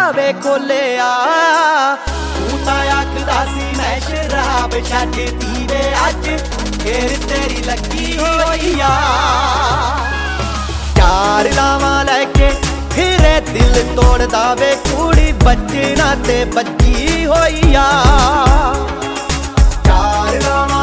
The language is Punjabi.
ਵੇ ਖੋਲਿਆ ਤੂੰ ਤਾਂ ਆਖਦਾ ਸੀ ਮੈਂ ਸ਼ਰਾਬ ਛੱਡਦੀ ਵੇ ਅੱਜ ਫੇਰ ਤੇਰੀ ਲੱਗੀ ਹੋਈ ਆ ਚਾਰ ਲਾਵਾਂ ਲੈ ਕੇ ਫਿਰੇ ਦਿਲ ਤੋੜਦਾ ਵੇ ਕੁੜੀ ਬਚਣਾ ਤੇ ਬੱਜੀ ਹੋਈ ਆ ਚਾਰ ਲਾਵਾਂ